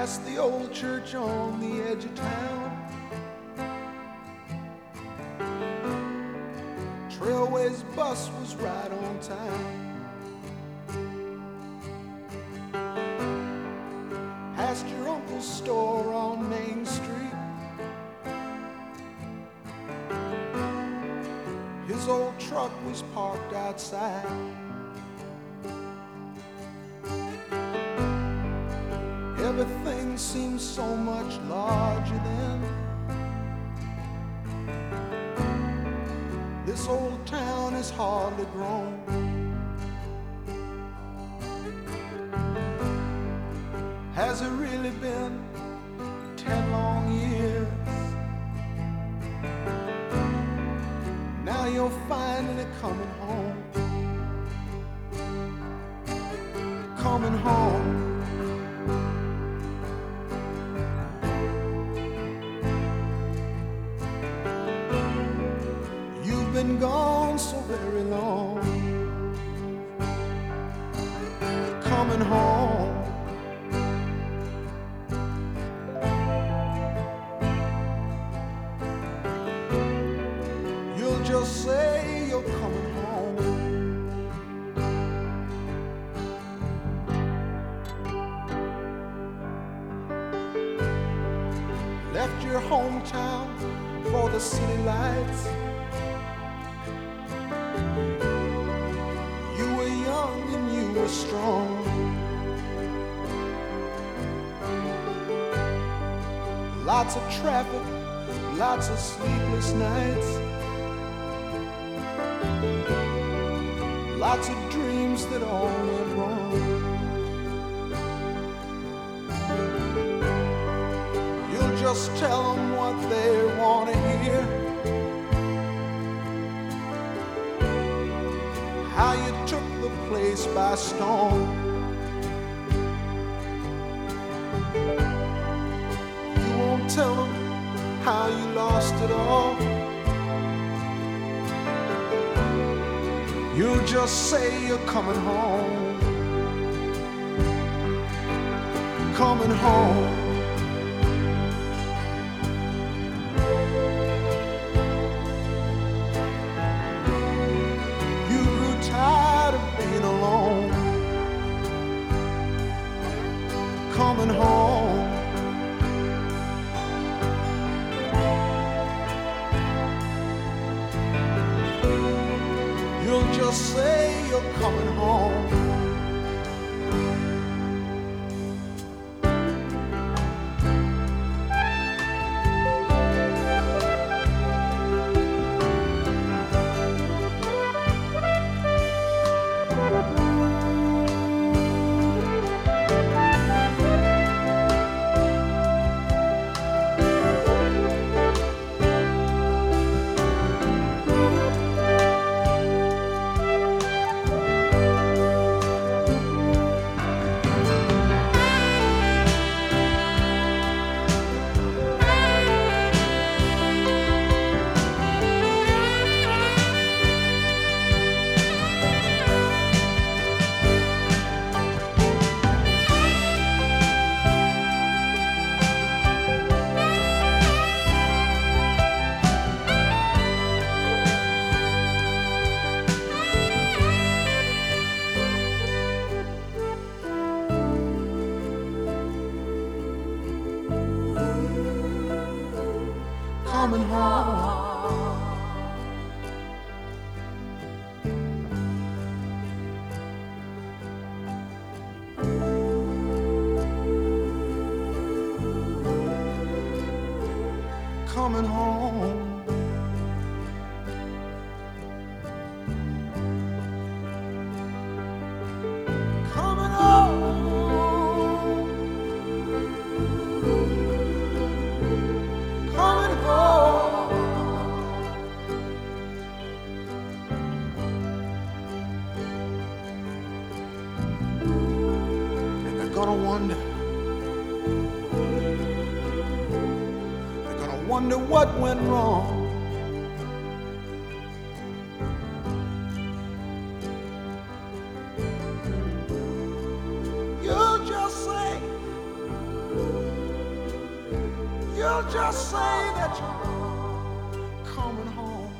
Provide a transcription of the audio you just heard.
past the old church on the edge of town. Trailways bus was right on time. Past your uncle's store on Main Street. His old truck was parked outside. Everything seems so much larger than. This old town is hardly grown. Has it really been 10 long years? Now you're finally coming home. Coming home. Been gone so very long. Coming home. You'll just say you're coming home. Left your hometown for the city lights. Strong. Lots of traffic, lots of sleepless nights, lots of dreams that all went wrong. You'll just tell them what they want to hear. How you took the place by storm. You won't tell them how you lost it all. You'll just say you're coming home. Coming home. Coming home. You'll just say you're coming home. Coming home. Coming home. Coming home. Coming home. And they're gonna wonder. They're gonna wonder what went wrong. You'll just say You'll just say that you're coming home.